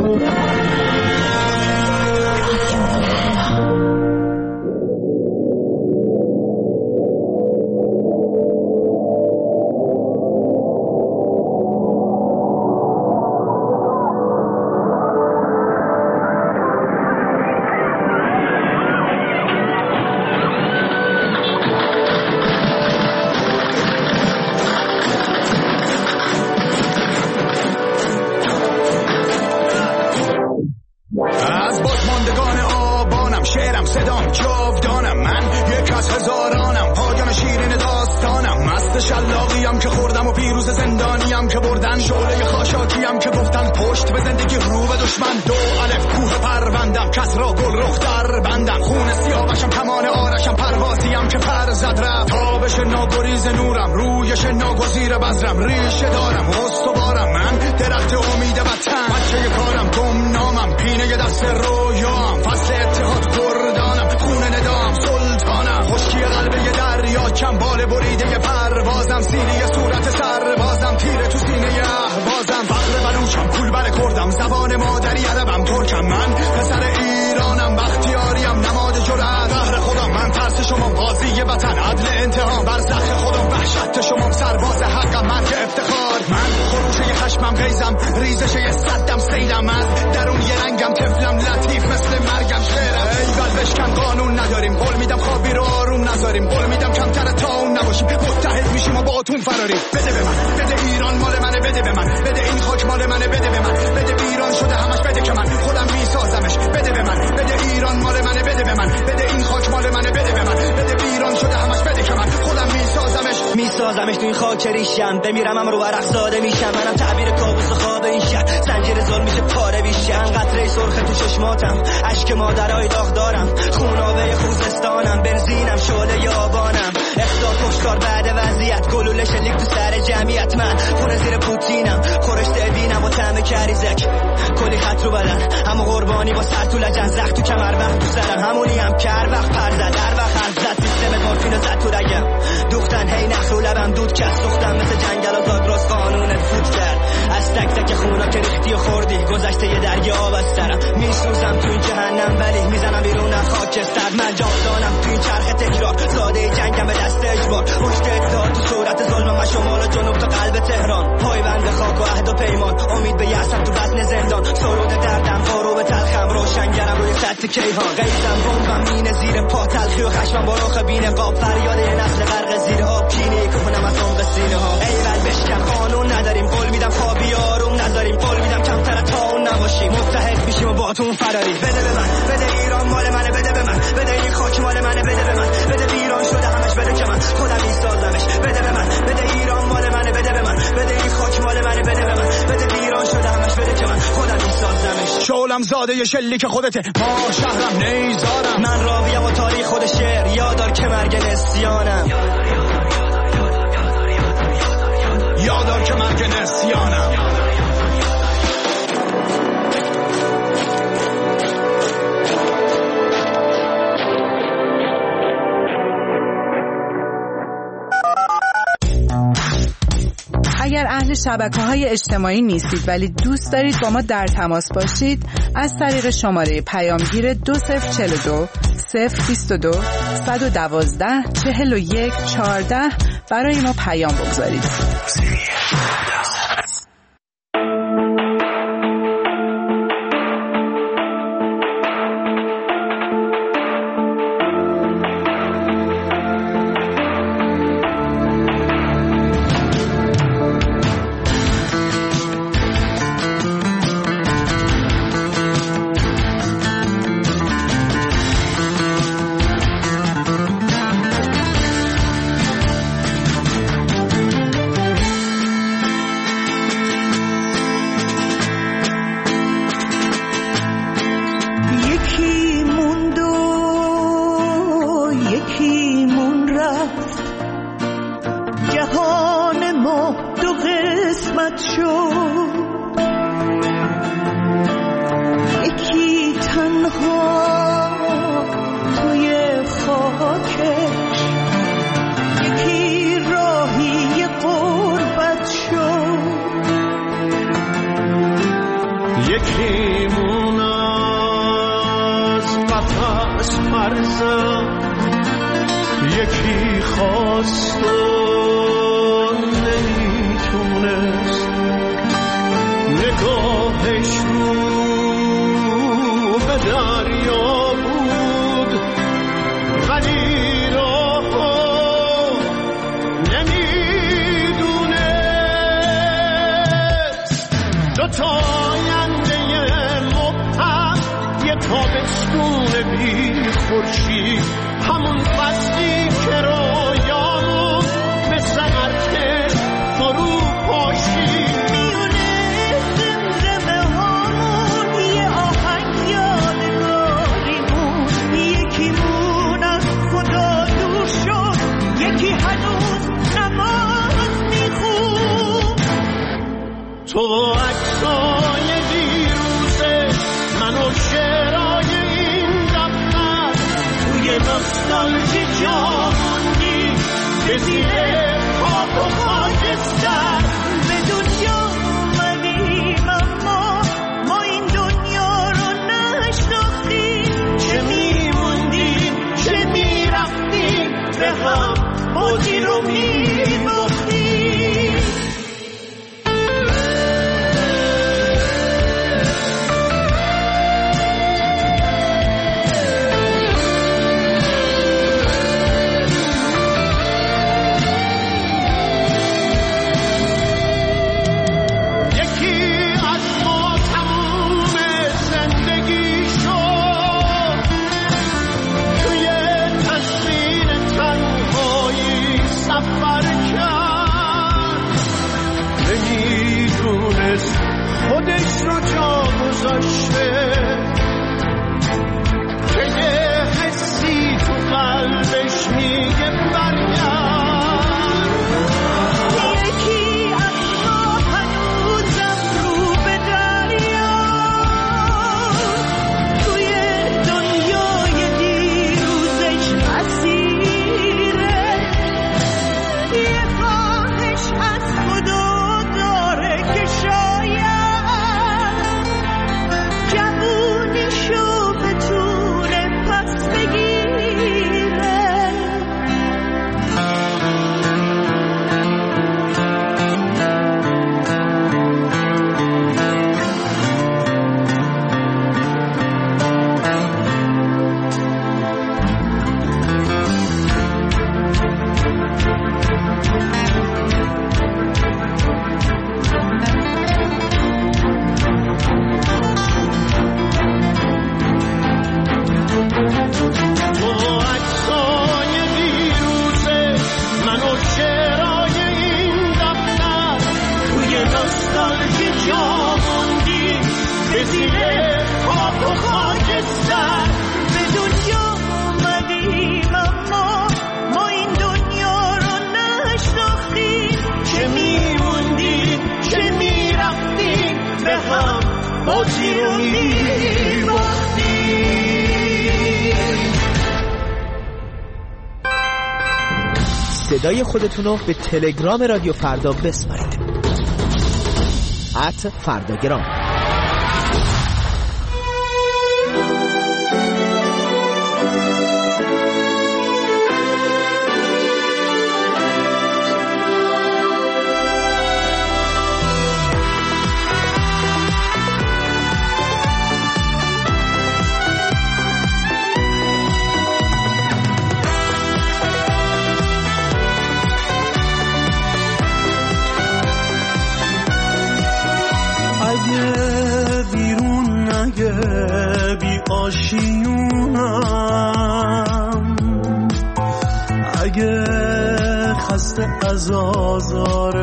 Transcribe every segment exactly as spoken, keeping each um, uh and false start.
شلاقیم که خوردم و پیروز زندانیم که بردن، شعله خاشاکیم که گفتن پشت به زندگی رو به دشمن. دو الف کوه پروندم، کس را گل رخ در بندم، خون سیاوشم کمان آرشم، پروازیم که پر زد رفت. تابش ناگریز نورم، رویش ناگزیر بذرم، ریشه دارم استوارم، من درخت امید وطن. بچه کارم گمنامم، پینه دست رویام، فصل اتحاد کردانم، خون ندام سلطانم، خشکی قلب یه دریا، کم بال بریده پروازم، سینه صورت سربازم، تیره تو سینه اهوازم، فقر بلوچم، کولبر کردم، زبان مادری عربم، ترکم، من پسر ایرانم، بختیاریم، نماد جرأت، قهر خودم، من ترس شما، قاضی وطن، عدل انتقام، برزخ خودم، وحشت شما، سرباز حقم، مرگ افتخار، من خروشه خشمم، غیظم، ریزش یه صدم، سیلم، از درون یه رنگم، طفلم، لطیف مثل مرگم، شعرم، ایول بشکن، قانون نداریم، قول میدم خوابی رو آروم نذاریم، قول میدم کمتر تا اون نباشیم، متحد میشیم و با اتون فراریم. بده به من، بده ایران مال منه، بده به من، بده این خاک مال منه، بده به من، بده ایران شده همش، بده که من خودم میسازمش، بده به من، بده ایران مال منه، بده به من، بده این خاک مال منه، بده به من، بده ایران شده همش، بده که من خودم میسازمش میسازمش تو این خاک ریشم، بمیرم هم رو ورق زاده میشم، منم تعبیر کابوس و خواب این شهر، زنجیر ظلم میشه پاره بیشم، قطره سرخ تو چشماتم، اشک مادرای داغ دارم، خونابه خوزستانم، بنزینم، شعله یابانم، اخطار کشتار بعد وضعیت، گلوله شلیک تو سر جمعیت، من خونه زیر پوتینم، خورشت دینم و طعم کریزک، کلی خط رو بدن، همه قربانی با سر تو لجن، زخم تو کمر وقت تو سرم، همونی هم که هر وقت پر زد، در وقت حرف زد، سیستم مورفین زد تو رگم، دوختن هی نخ رو لبم دود کرد، سوختم مثل جنگل و زاگرس قانونت فوت کرد، از تک تک خونا که ریختی و خوردی، گذشته یه دریا آب از سرم، میسوزم تو این جهنم ولی میزنم بیرون از خاکستر، من جاودانم تو این چرخ تکرار، ساده جنگم به دست اجبار، پشت اتحاد تو صورت ظلم، من شمال و جنوب تا قلب تهران، پایبند خاک و عهد و پیمان، امید به یأسم تو بطن زندان، سرود دردم بارو به تلخم، روشنگرم روی سطح کیهان، غیظم بمبم مینه زیر پا، تلخی و خشمم با رخ بی نقاب، فریاد یه نسل غرق زیر آب، کینه کنم از عمق سینه ها، ایول بشکن، قانون نداریم، قول میدم خوابی آروم نذاریم، قول میدم کمتر تا اون نباشیم، متحد میشیم و با تو فراری. بده به من، بده ایران مال منه، بده به من، بده این خاک مال منه، بده به من، بده ایران شده همش، بده که من خودم میسازمش، بده به من، بده ایران مال منه، بده به من، بده این خاک مال منه، بده به من، بده ایران شده همش، بده که من خودم میسازمش. شعلم زاده ی شلیک خودته، ما شهرم نیزارم، من راویم و تاریخ خود شعر، یادار که مرگ نسیانم، یادار که مرگ نسیانم. اگر اهل شبکه‌های اجتماعی نیستید ولی دوست دارید با ما در تماس باشید، از طریق شماره پیامگیر دو صفر چهل و دو صفر بیست و دو صد و دوازده چهل و یک چهارده برای ما پیام بگذارید. یکی نفس مرزم یکی خواست و نمیتونست نگاهش رو به دریا بود ولی راهو نمیدونست دوتا آینده مبهم یه تابستون بی خورشید همون فصلی که رویامون به سمرکش فرو پاشید میونه زمزمه هامون یه آهنگ یادگاریمون یکیمون از خدا دور شد یکی هنوز نماز میخون تو عکسای دیروزه من و شعرهای این دفتر توی نوستالژی جا موندی به زیر خاک و خاکستر به دنیا اومدیم اما ما این دنیا رو نشناختیم چه میموندیم چه میرفتیم به هم بازی رو میباختیم خودش رو جا گذاشته که یه حسی تو قلبش میگه برگرد یکی از ما هنوزم رو به دریا توی دنیای دیروزش اسیره یه خواهش از خدا داره که شاید صدای خودتون رو به تلگرام رادیو فردا بسپارید ات فرداگرام. آشیونم اگه خسته از آزار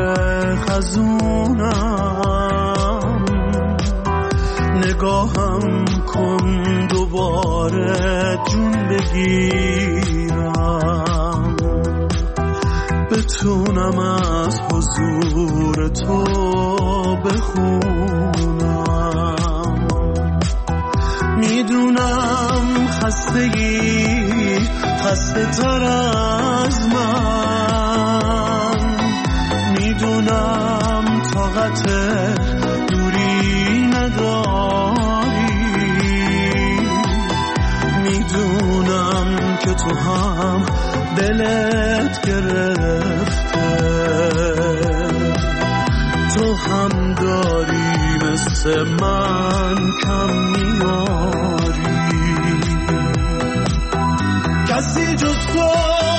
خزونم نگاهم کن دوباره جون بگیرم بتونم از حضور تو بخونم میدونم خستگی خسته تر از من میدونم طاقت دوری نداری دلت گرفته، تو هم داری مثل من کم میاری. کسی جز تو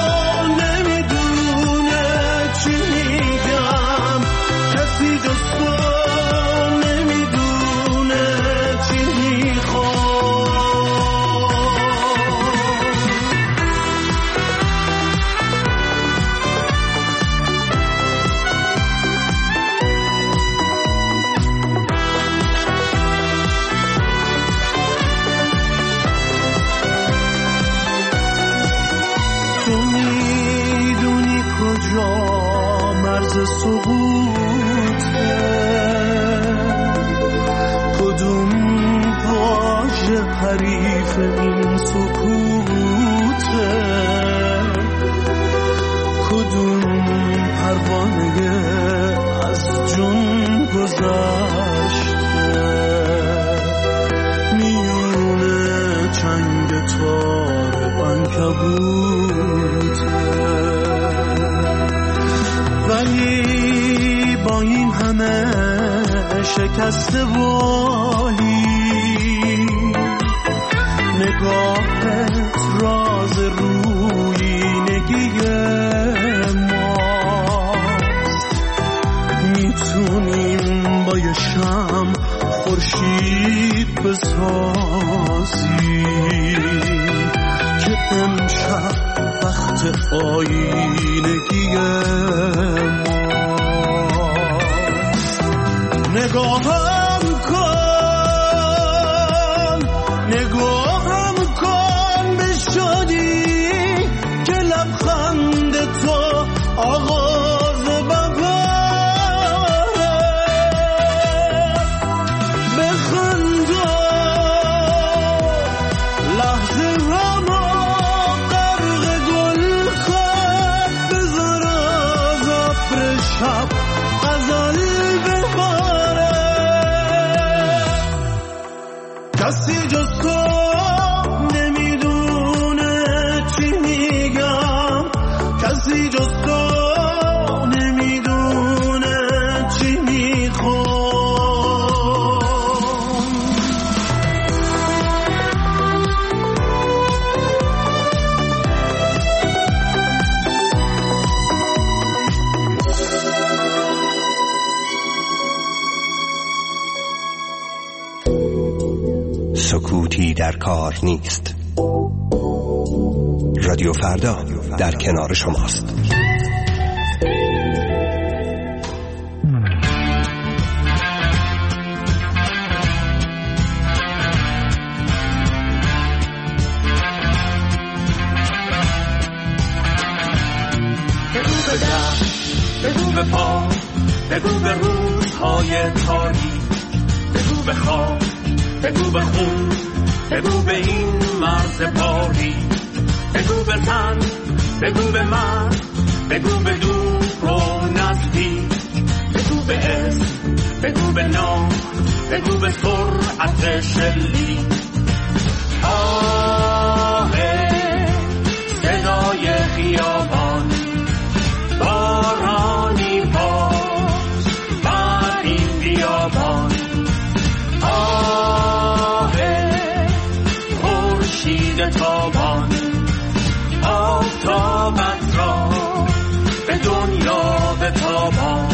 نمیدونه چی میگم، کسی جز تو نمیدونه چی میخوام. مرز سقوطه، کدوم واژه حریف این سکوته، کدوم پروانه از جون گذشته، میونه چنگ تار عنکبوته. ولی با این همه شکست والی، نگاهت راز رویینگی ماست. میتونیم با یه شمع خورشید بسازیم که امشب وقت آینگی ماست. نگاهم کن، نگاهم کن به شادی که لبخند تو آغاز بهاره. بخنده لحظه همه غرق گل کن، بذار از ابر شب غزل بباره. کسی جز تو نمیدونه چی میگم، کسی جز تو نمیدونه چی میخوام. سکوتی در کار نیست. رادیو فردا در کنار شماست. بگو به دست، بگو به پا، بگو به روزهای تاریک، بگو به خواب، بگو به خون، بگو به این مرز پاری، بگو به تن، بگو به من، بگو به دور و نزدیک، بگو به اسم، بگو به نام، بگو به سرعت شلیک. آه صدای خیابان، بارانی باز بر این بیابان. آه خورشید تابان، آفتابت را به دنیا بتابان.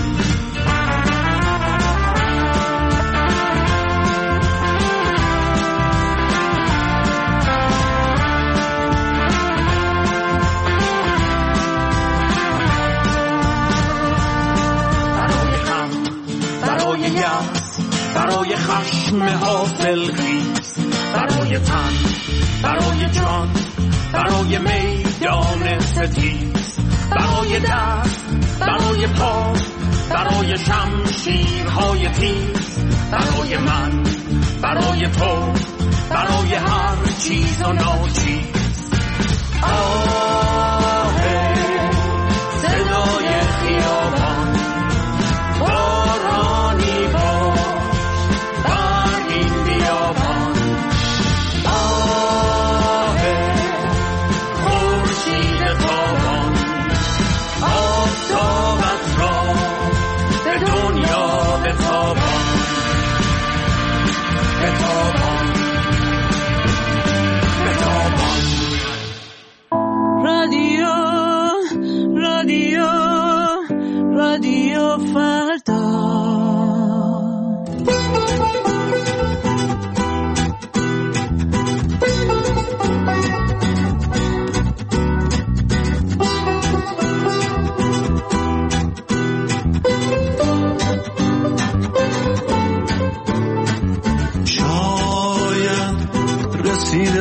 برای خشم حاصل خیز، برای تن، برای جان، برای میدان ستیز، برای دست، برای پا، برای شمشیرهای تیز، برای من، برای تو، برای هر چیز و ناچیز. آه صدای خیابان، بارانی باش بر این بیابان. آه خورشید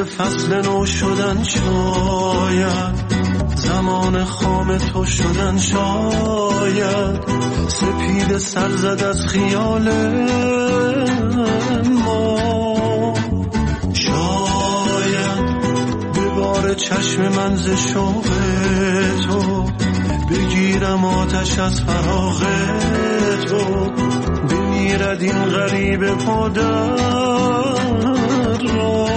امید فصل نو شدن شاید، زمان خام تو شدن شاید، سپید سر زد از خیال ما، شاید به بار چشم من ز شوق تو بگیرم آتش از فراق تو، بمیرد این غریب پادر را.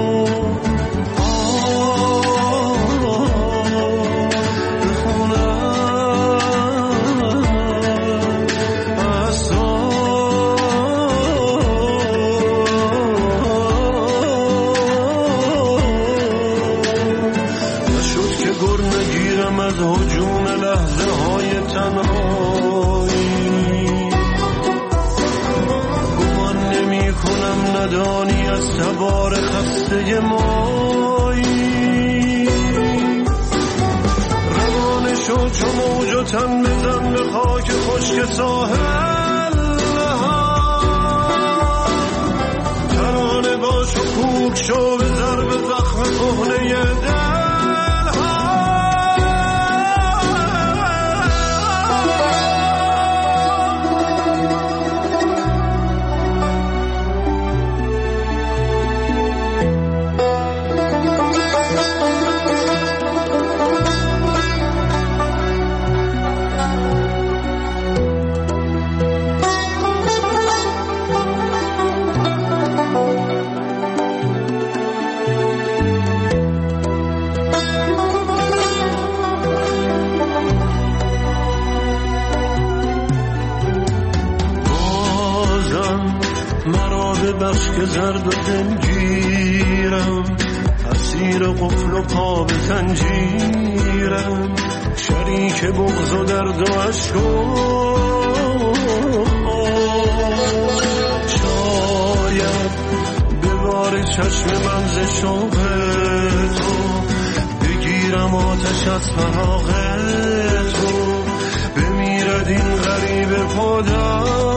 ندانی از تبار خسته مایی، روانه شو چو موج و تن بزن به خاک خشک ساحل، ترانه باش و کوک شو به ضرب زخم کهنه دل. بخش که زرد و دلگیرم، اسیر قفل و پا به زنجیرم، شریک بغض و درد و عشق و شاید به بار چشم من ز شوق تو بگیرم آتش از فراق تو، بمیرد این غریب پادر.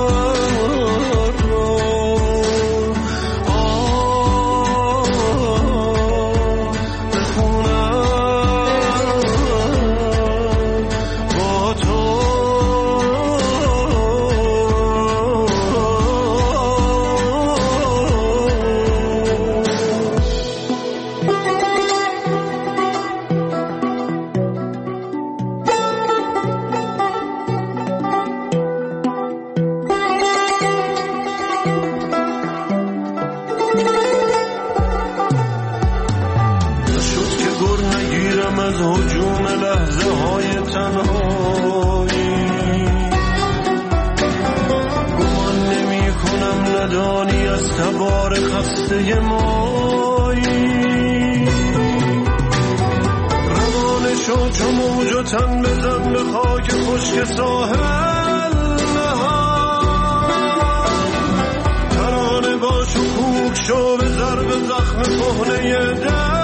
تن بزن به خاک خشک ساحل، ترانه باش و کوک شو به ضرب زخم کهنه دل.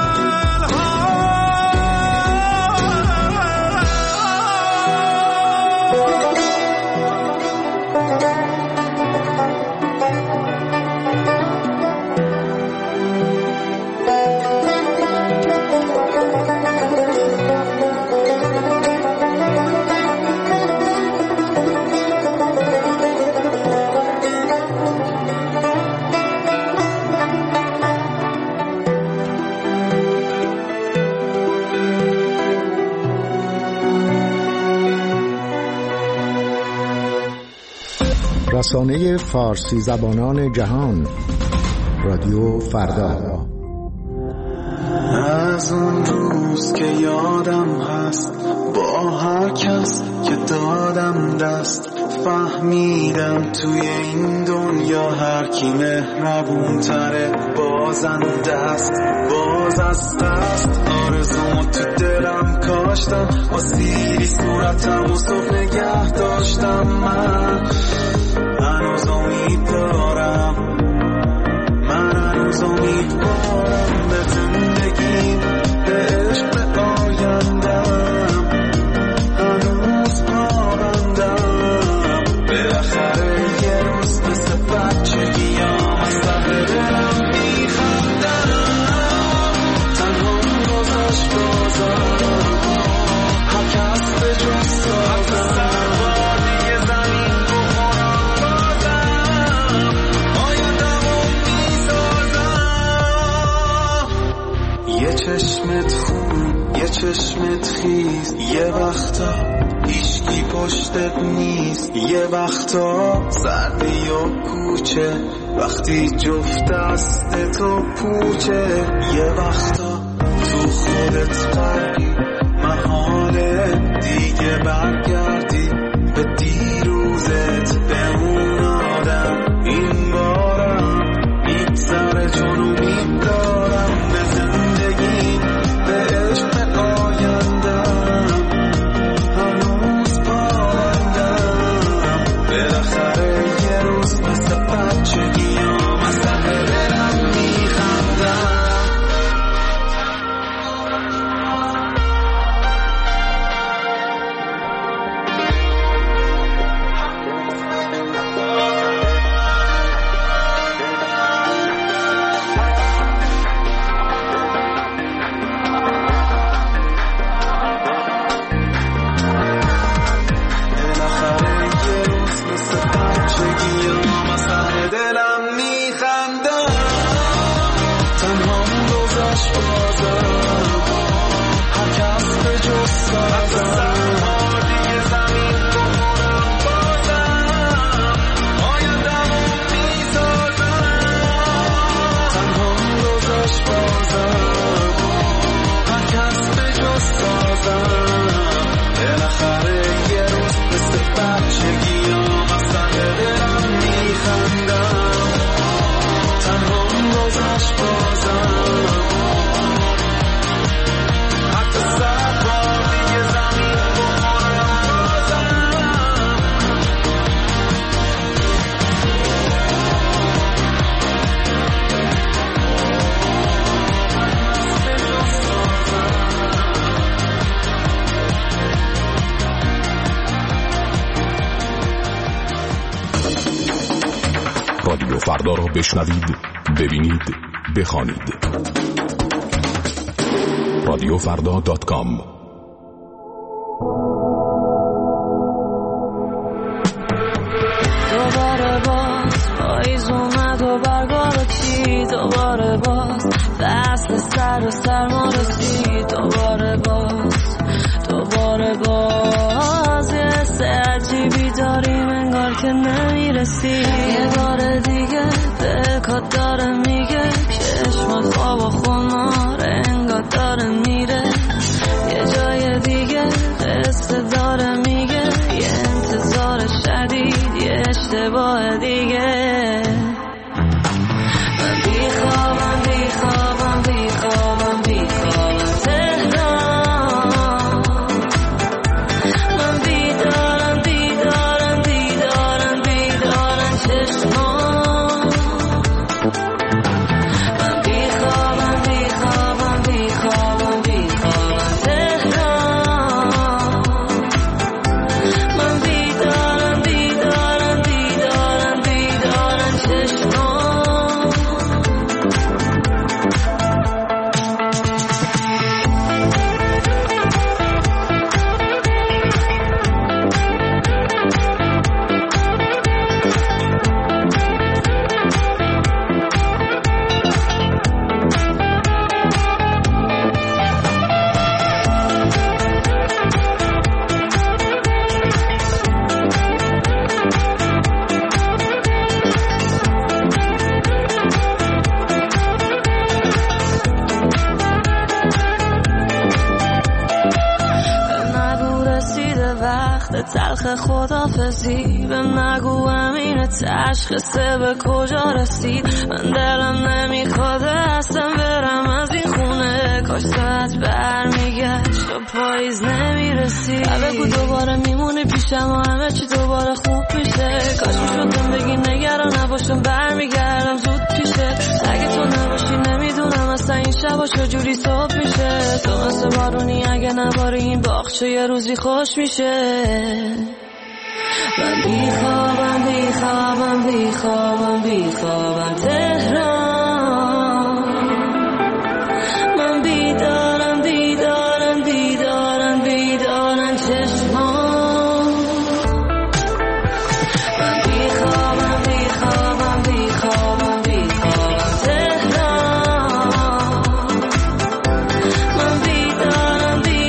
رسانه فارسی زبانان جهان، رادیو فردا. از اون روز که یادم هست با هر کس که دادم دست، فهمیدم توی این دنیا هر کی مهربون تره بازنده است. باز از دست آرزومو تو دلم کاشتم، با سیری صورتم و صبح نگه داشتم. من هنوز امید دارم، من هنوز امید دارم به زندگی، به عشق، به آیندم. هنوز پابندم، بالاخره یه روز مثل بچگیام از ته دلم میخندم. چشمت خیز، یه وقتا هیچکی پشتت نیست، یه وقتا سردی و کوچه وقتی جفت دست تو پوچه، یه وقتا تو خودت غرقی محاله دیگه برگردی به دیروزت، به اون آدم این بارم میگذره چون امید دارم به زندگی، به عشق آیندم هنوز پایندم، بالاخره یه روز مثل بچگیام از ته دلم میخندم. رادیو فردا را بشنوید، ببینید، بخوانید. رادیو فردا دات کام. دوباره باز پاییز اومد و برگا رو چید، دوباره باز فصل سر و سرما رسید، دوباره باز دوباره باز یه حس عجیبی داریم انگار که نمیرسی، یه بار دیگه دلکات داره میگه چشمات خواب و خمار انگار داره میره، یه جای دیگه قصه داره میگه یه انتظار شدید، یه اشتباه دیگه. من بیخوابم بیخوابم بیخوابم بیخوابم تهران، من بیدارم بیدارم بیدارم بیدارم چشمان، من بیخوابم بیخوابم بیخوابم بیخوابم تهران، من بیدارم بیدارم بیدارم بیدارم چشمان. تلخ خدافزی به نگو امین تشخصه به کجا رسید، من دلم نمیخواد اصلا برم از این خونه، کاش ساعت برمیگشت و پاییز نمیرسید، بگو دوباره میمونی پیشم و همه چی دوباره خوب میشه، کاش میشدم بگی نگران نباشم برمیگردم زود پیشه، اگه تو نباشی نمیدونم اصلا این شبا چجوری صبح میشه، تو مثل بارونی اگه نباری این باغچه یه روزی خوش میشه. من بیخوابم بیخوابم بیخوابم بیخوابم تهران، من بیدارم بیدارم بیدارم بیدارم چشمان، من بیخوابم بیخوابم بیخوابم بیخوابم تهران، من بیدارم بیدارم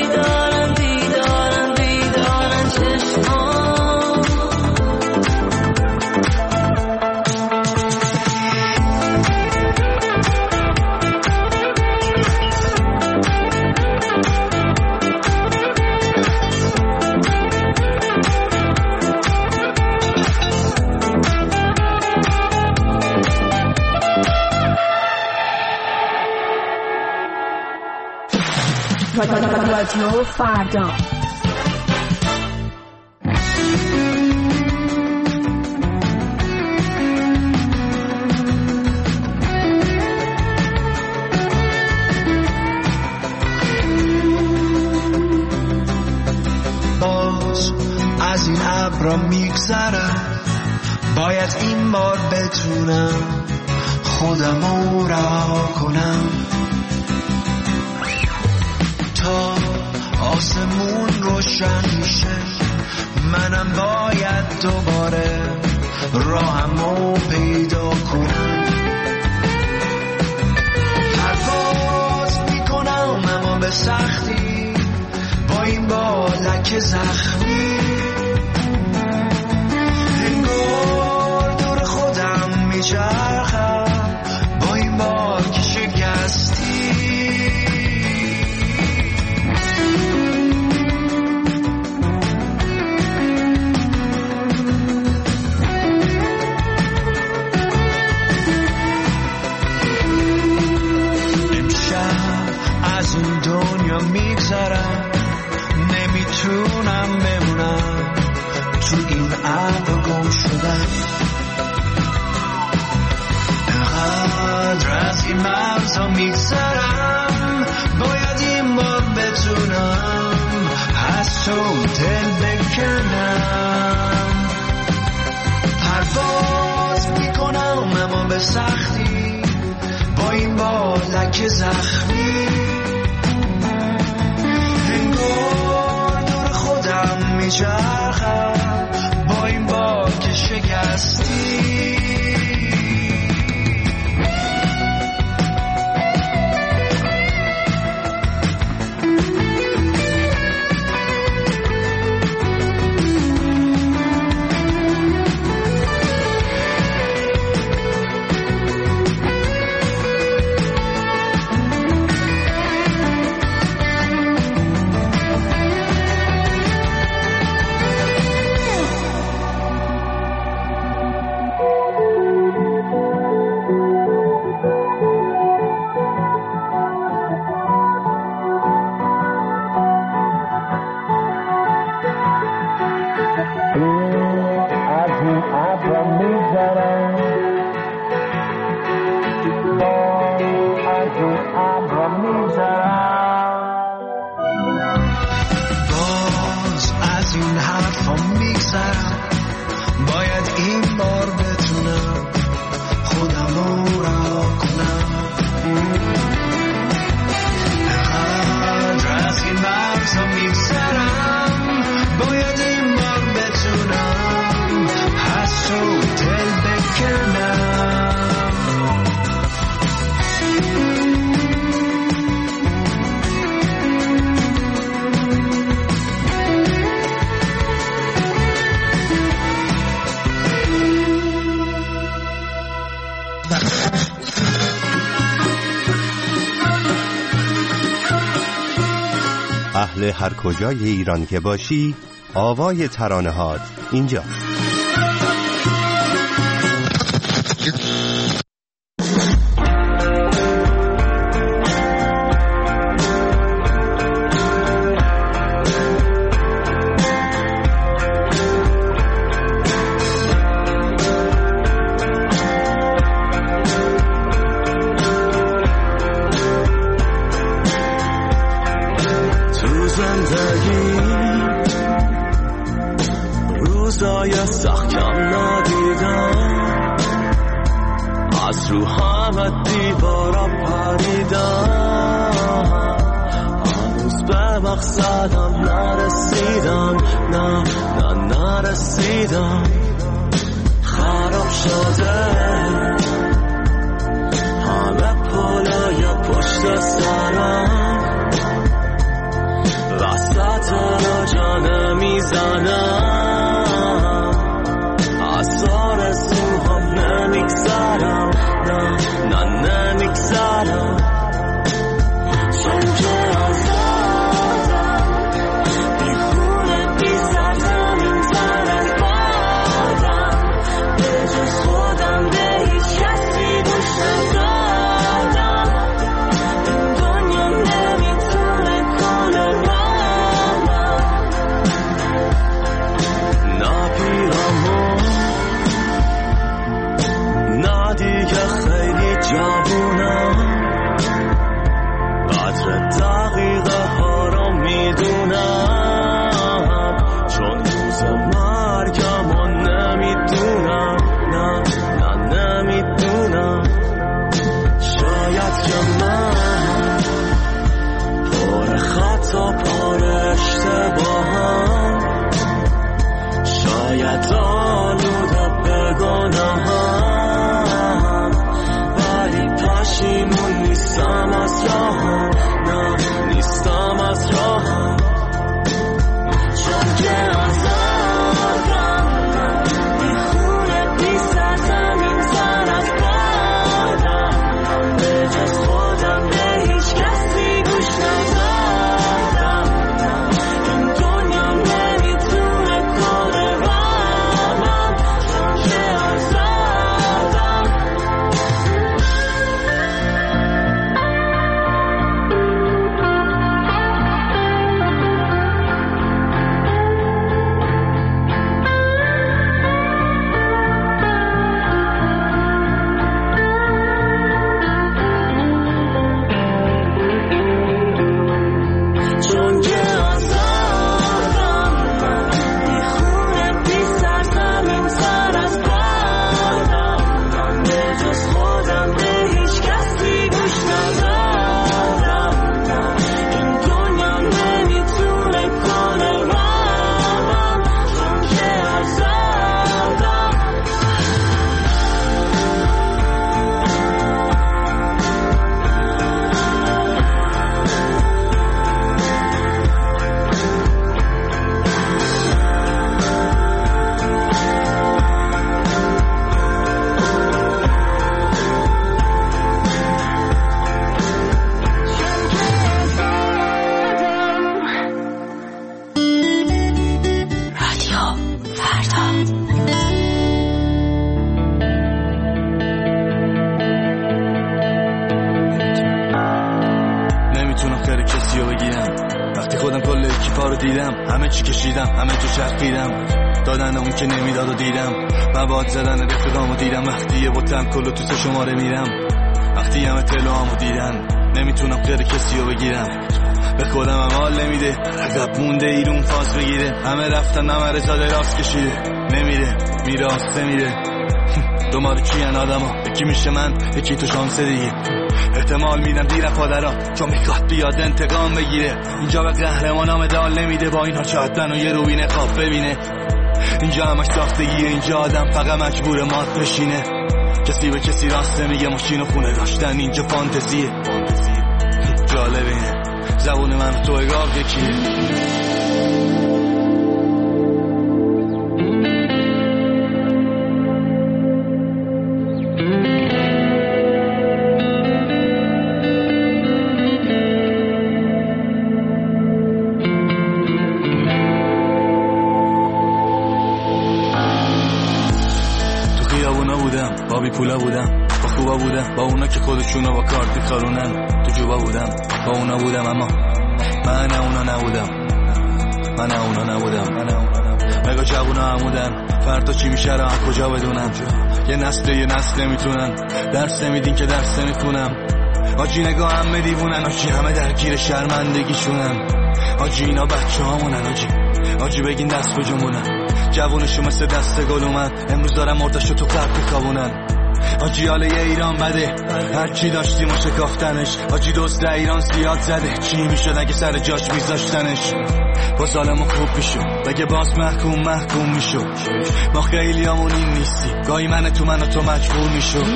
رادیو فردا. باز از این ابرا میگذرم، باید این بار بتونم خودمو رها کنم تا آسمون روشن میشه. منم باید دوباره راهمو پیدا کنم. پرواز میکنم اما به سختی، با این بالک زخمی انگار دور خودم میچرخم، با این بالک شکستی. از این دنیا میگذرم، نمیتونم بمونم تو این ابر گم شدم. انقدر از این مرزا میگذرم، باید این بار بتونم از تو دل بکنم. پرواز میکنم اما به سختی، با این بالک زخمی انگار دور خودم میچرخم، با این بالک شکستی. اهل هر کجای ایران که باشی، آوای ترانه‌هات اینجاست. Just دیگه خیلی جوونم، قدر دقیقه ها رو میدونم، چون روز مرگم رو نمیدونم، نه نه نمیدونم. شاید که من پر خطا پر اشتباهم، شاید آلوده بگناهم، ولی پشیمون نیستم از راهم، نه نیستم از راهم. چون که آزادم بی خونه بی سرزمین سر از بادم، به جز خودم به هیچ کسی گوش ندادم، این دنیا نمیتونه کنه رامم، چون که آزادم. چون که آزادم بی خونه بی سرزمین سر از بادم، به جز خودم به هیچ کسی گوش ندادم، این دنیا نمیتونه کنه رامم، چون که آزادم. رادیو فردا. نمیتونم خیر کسی رو بگیرم، وقتی خودم کل اکیپا رو دیدم، همه چی کشیدم، همه تو چرخیدم، دادن اون که نمیداد و دیدم، مواد زدن رفیقام رو دیدم، وقتی یه بوتن کلو تو سه شماره میرم، وقتی همه تلوام رو دیدن. نمیتونم خیر کسی رو بگیرم، به خودم هم حال نمیده، عقب مونده ایرون فاز بگیره، همه رفتن همه رزاده راست کشیده، نمیره میره آسته میره. دومارو کیان آدم ها، یکی میشه من یکی تو شانس دیگه، احتمال میدم دیرم پادران چون میخواد بیاد انتقام بگیره. اینجا به قهرمانا مدال نمیده، با اینا چهتن و یه روبین خواب ببینه. اینجا همش ساختگیه، اینجا آدم فقط مجبور مات بشینه، کسی به کسی راست نمیگه، ماشین و خونه داشتن اینجا فانتزیه. جالب اینه زبون من تو اگاه یکیه. با بی پولا بودم، با خوبا بودم، با اونا که خودشونو با کارت میخارونن، تو جوبا بودم، با اونا بودم، اما من اونا نبودم، من اونا نبودم، من اونا نبودم. مگا جوونا عمودن، فردا چی میشه را کجا بدونم، یه نسل یه نسل نمیتونن، درس نمیدین که درس نمیخونم. آجی نگاه همه دیوونن، آجی همه درگیر شرمندگیشونن، آجی اینا بچه هامونن، آجی آجی بگین دست کجامونن، جوونشو مثل دست گل اومد، امروز دارم مردشو تو قبل کابونن. آجی حاله یه ایران بده، هر چی داشتیم و شکافتنش، آجی دوست ایران زیاد زده، چی میشد اگه سر جاش میذاشتنش، با سالمون خوب میشد، بگه باز محکوم محکوم میشد، ما خیلی همون این نیستی، گاهی من تو من و تو مجبور میشد.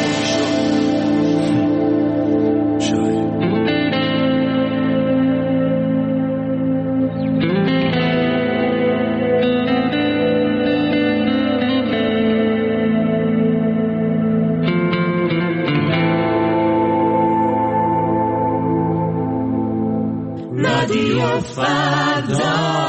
رادیو فردا.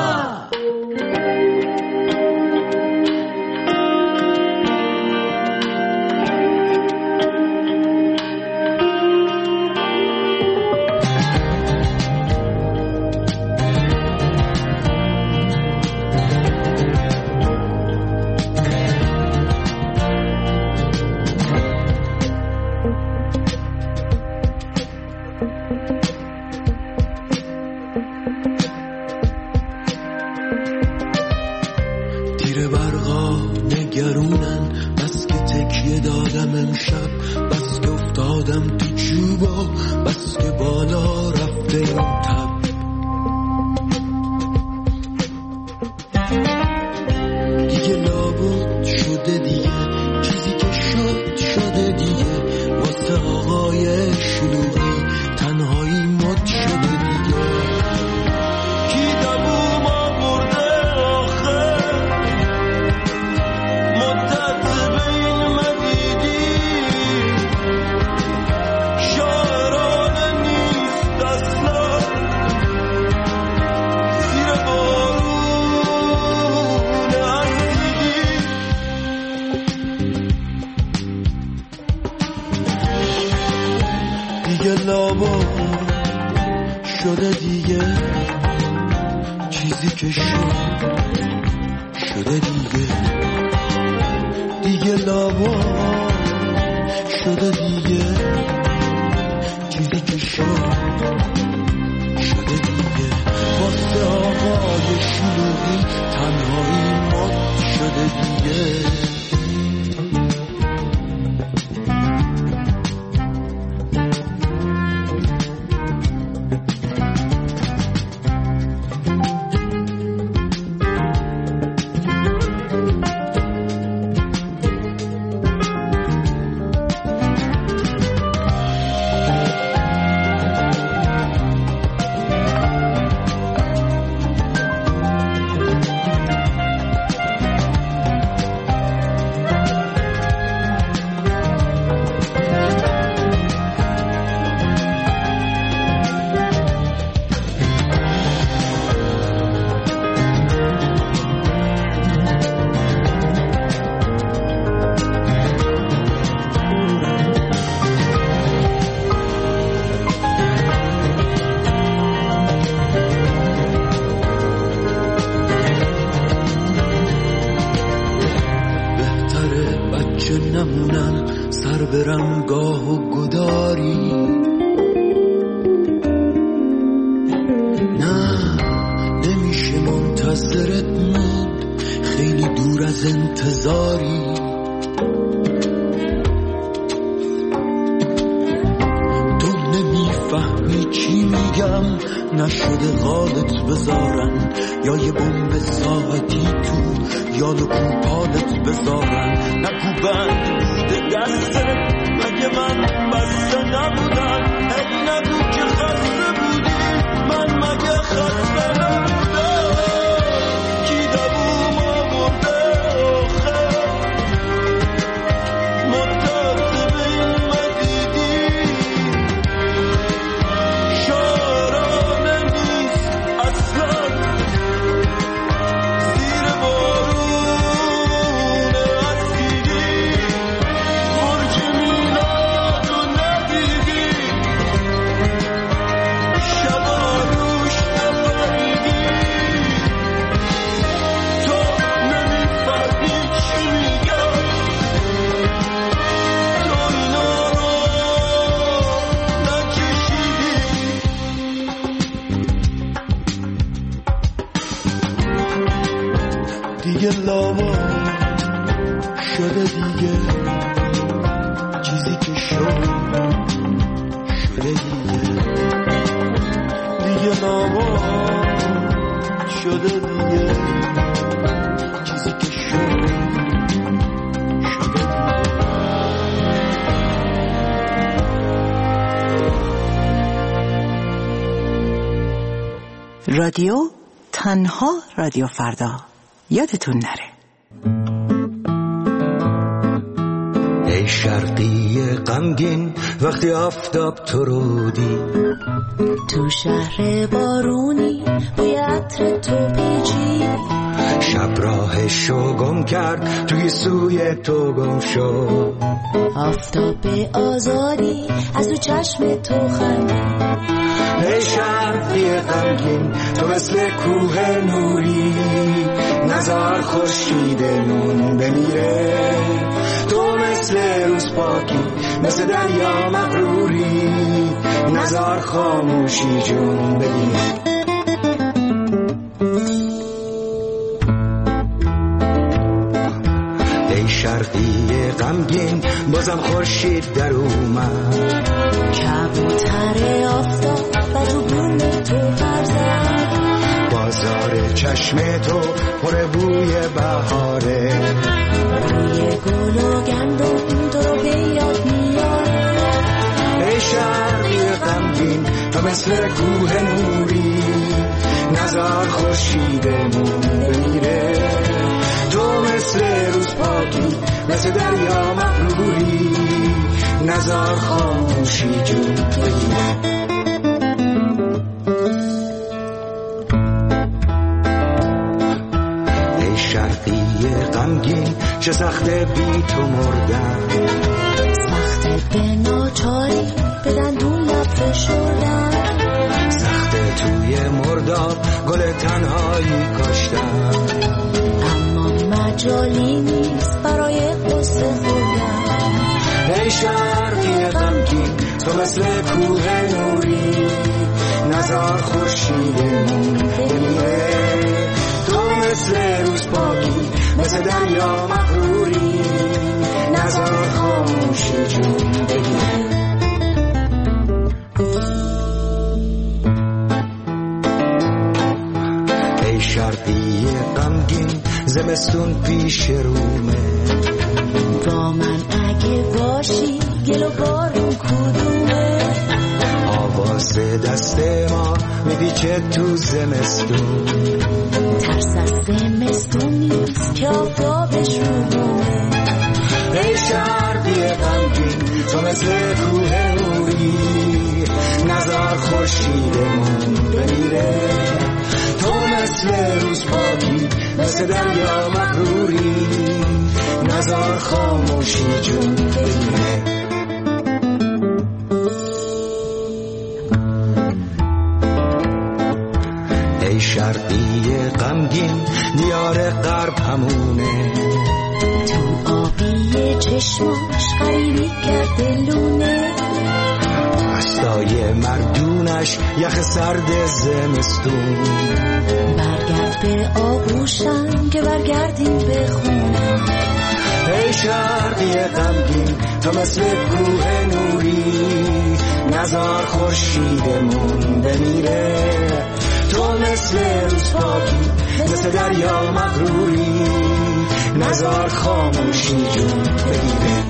بس که افتادم تو چوبا، بس که بالا رفته این تب. دیگه لابد شده دیگه، چیزی که شد شده دیگه. واسه آقای شلوغی تنهایی مد شده دیگه. کی دووم آورده آخه مدت بین مدیدی، شاعرانه نیست اصلا زیر بارون اسیدی. دیگه لابا شده دیگه، چیزی که شد شده دیگه. دیگه لابا شده دیگه، چیزی که شد شده دیگه. واسه آقای شلوغی تنهایی مد شده دیگه. برم گاه و گداری. نه نمیشه منتظرت موند، خیلی دور از انتظاری. تو نمیفهمی چی میگم، نشده قالت بذارن یا یه بمب ساعتی تو یاد کوپالت بذارن. نگو بند بوده دسته، مگه من بسته نبودم؟ ای نگو که خسته بودی، من مگه خسته نبودم؟ کی دووم آورده آخه مدت بین مدیدی، شاعرانه نیست اصلا زیر بارون اسیدی. برج میلاد رو ندیدی، شبا روش نفریدی. تو نمیفهمی چی میگم، تو اینا رو نکشیدی. دیگه لابا شده دیگه، چیزی که شد شده دیگه. دیگه لابا شده دیگه، چیزی که شد شده دیگه. رادیو تنها رادیو فردا، یادتون نره. ای شرقی غمگین وقتی آفتاب تو رو دید، تو شهر بارونی بوی عطر تو پیچی، شب راهشو گم کرد توی سوی تو گم شد. آفتاب آزادی از تو چشم تو خندید. ای شرقی غمگین تو مثل کوه نوری، نزار خورشیدمون بمیره. تو مثل روز پاکی، مثل دریا مغروری، نزار خاموشی جون بگیر. ای شرقی غمگین بازم خورشید در اومد، کبوتر آفتاب و تو بوم تو برزد، بازار چشم تو پر بوی بهاره، بوی گل و گندم تو رو به یاد میاره. ای شرقی غمگین تو مثل کوه نوری، نزار خورشیدمون بمیره، تو مثل روز پاکی مثل دریا مغروری، نزار خاموشی جون بگیره. ای شرقی غمگین چه سخته بی تو مردن، سخته به ناچاری به دندون لب فشردن، سخته توی مرداب گل تنهایی کاشتن، اما مجالی نیست برای قصه خوردن. ای شرقی غمگین تو مثل کوه نوری، نزار خورشیدمون بمیره، تو مثل روز پاکی مثل دریا مغروری، نزار خاموشی جون بگیره. ای شرقی غمگین زمستون پیش رومه، با من اگه باشی گل و بارون کدومه، آواز دست ما میپیچه تو زمستون، ترس از زمستون نیست که آفتابش رو بومه. ای شرقی غمگین تو مثل کوه نوری، نزار خورشیدمون بمیره، تو مثل روز پاکی مثل دریا مغروری، نزار خاموشی جون بگیره. ای شرقی غمگین دیار غرب همونه، تو آبی چشماش غریبی کرده لونه، دستای مردونش یخ سرد زمستون، برگرد به آغوشم که برگردیم به خونه. ای شرقی غمگین تو مثل کوه نوری، نزار خورشیدمون بمیره، تو مثل روز پاکی مثل دریا مغروری، نزار خاموشی جون بگیره.